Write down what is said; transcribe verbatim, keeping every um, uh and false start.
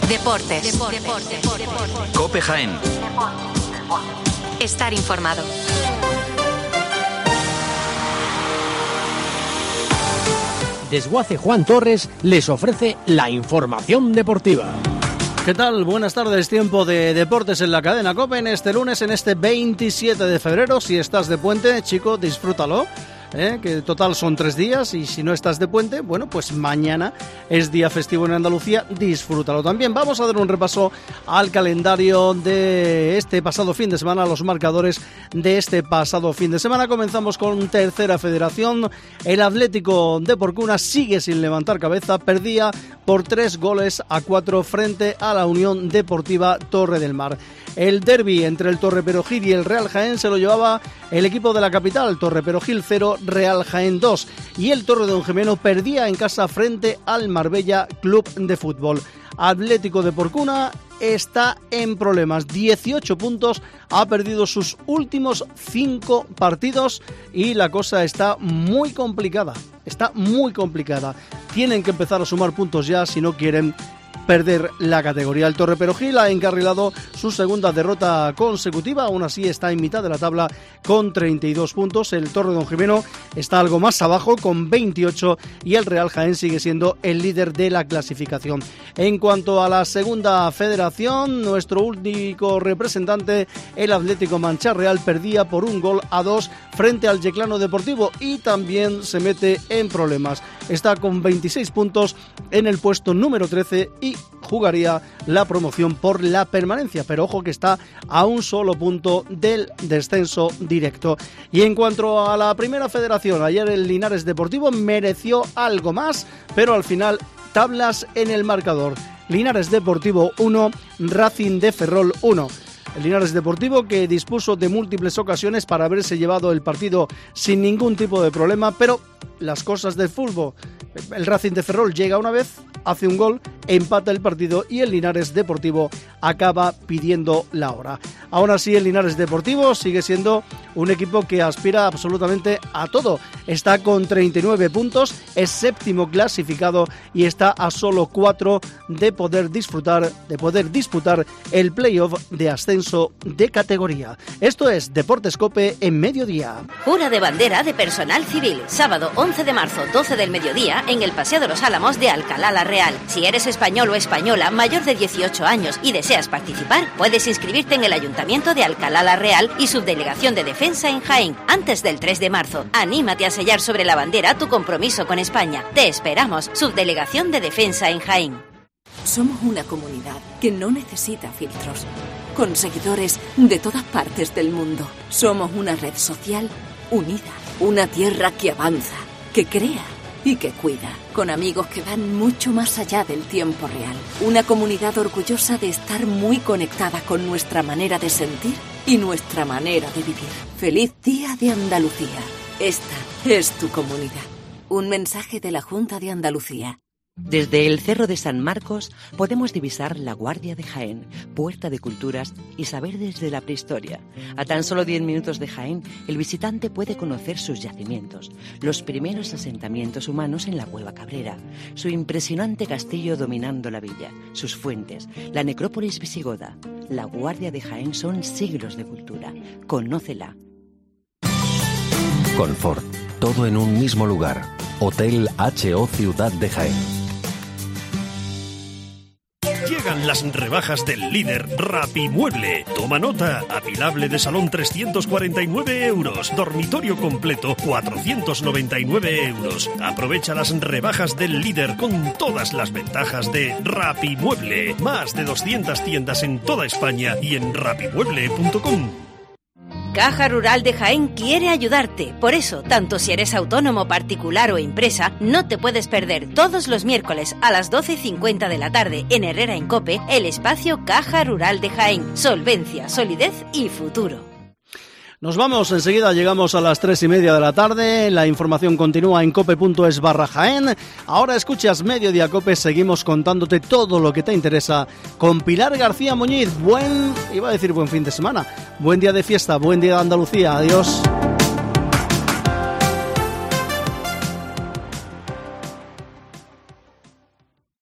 Deportes. Deportes. Deportes. Deportes. COPE Jaén. Estar informado. Desguace Juan Torres les ofrece la información deportiva. ¿Qué tal? Buenas tardes, tiempo de deportes en la cadena COPE en este lunes, en este veintisiete de febrero. Si estás de puente, chico, disfrútalo. ¿Eh? Que total son tres días y si no estás de puente, bueno, pues mañana es día festivo en Andalucía, disfrútalo también. Vamos a dar un repaso al calendario de este pasado fin de semana, los marcadores de este pasado fin de semana. Comenzamos con Tercera Federación. El Atlético de Porcuna sigue sin levantar cabeza, perdía por tres goles a cuatro frente a la Unión Deportiva Torre del Mar. El derbi entre el Torre Perogil y el Real Jaén se lo llevaba el equipo de la capital, Torre Perogil cero, Real Jaén dos, y el Torre Don Jimeno perdía en casa frente al Marbella Club de Fútbol. Atlético de Porcuna está en problemas, dieciocho puntos, ha perdido sus últimos cinco partidos y la cosa está muy complicada, está muy complicada. Tienen que empezar a sumar puntos ya si no quieren perder la categoría. El Torre Perogil ha encarrilado su segunda derrota consecutiva, aún así está en mitad de la tabla con treinta y dos puntos. El Torre Don Jimeno está algo más abajo con veintiocho y el Real Jaén sigue siendo el líder de la clasificación. En cuanto a la segunda federación, nuestro único representante, el Atlético Mancha Real, perdía por un gol a dos frente al Yeclano Deportivo y también se mete en problemas. Está con veintiséis puntos en el puesto número trece y jugaría la promoción por la permanencia, pero ojo que está a un solo punto del descenso directo. Y en cuanto a la primera federación, ayer el Linares Deportivo mereció algo más, pero al final tablas en el marcador. Linares Deportivo uno, Racing de Ferrol uno. El Linares Deportivo, que dispuso de múltiples ocasiones para haberse llevado el partido sin ningún tipo de problema, pero las cosas del fútbol. El Racing de Ferrol llega una vez, hace un gol, empata el partido y el Linares Deportivo acaba pidiendo la hora. Aún así, el Linares Deportivo sigue siendo un equipo que aspira absolutamente a todo. Está con treinta y nueve puntos, es séptimo clasificado y está a solo cuatro de poder disfrutar, de poder disputar el playoff de ascenso de categoría. Esto es Deportes COPE en mediodía. Jura de bandera de personal civil, sábado once de marzo, doce del mediodía, en el Paseo de los Álamos de Alcalá la Real. Si eres español o española mayor de dieciocho años y deseas participar, puedes inscribirte en el Ayuntamiento de Alcalá la Real y Subdelegación de Defensa en Jaén antes del tres de marzo. Anímate a sellar sobre la bandera tu compromiso con España. Te esperamos, Subdelegación de Defensa en Jaén. Somos una comunidad que no necesita filtros, con seguidores de todas partes del mundo. Somos una red social unida, una tierra que avanza, que crea y que cuida, con amigos que van mucho más allá del tiempo real. Una comunidad orgullosa de estar muy conectada con nuestra manera de sentir y nuestra manera de vivir. ¡Feliz Día de Andalucía! Esta es tu comunidad. Un mensaje de la Junta de Andalucía. Desde el Cerro de San Marcos podemos divisar la Guardia de Jaén, puerta de culturas y saber desde la prehistoria. A tan solo diez minutos de Jaén, el visitante puede conocer sus yacimientos, los primeros asentamientos humanos en la Cueva Cabrera, su impresionante castillo dominando la villa, sus fuentes, la necrópolis visigoda. La Guardia de Jaén son siglos de cultura. Conócela. Confort, todo en un mismo lugar. Hotel H O Ciudad de Jaén. Llegan las rebajas del líder Rapimueble. Toma nota. Apilable de salón trescientos cuarenta y nueve euros. Dormitorio completo cuatrocientos noventa y nueve euros. Aprovecha las rebajas del líder con todas las ventajas de Rapimueble. Más de doscientas tiendas en toda España y en rapimueble punto com. Caja Rural de Jaén quiere ayudarte. Por eso, tanto si eres autónomo, particular o empresa, no te puedes perder todos los miércoles a las doce y cincuenta de la tarde en Herrera en COPE el espacio Caja Rural de Jaén. Solvencia, solidez y futuro. Nos vamos, enseguida llegamos a las tres y media de la tarde. La información continúa en cope.es barra Jaén. Ahora escuchas Mediodía COPE, seguimos contándote todo lo que te interesa con Pilar García Muñiz. Buen, iba a decir buen fin de semana, buen día de fiesta, buen día de Andalucía. Adiós.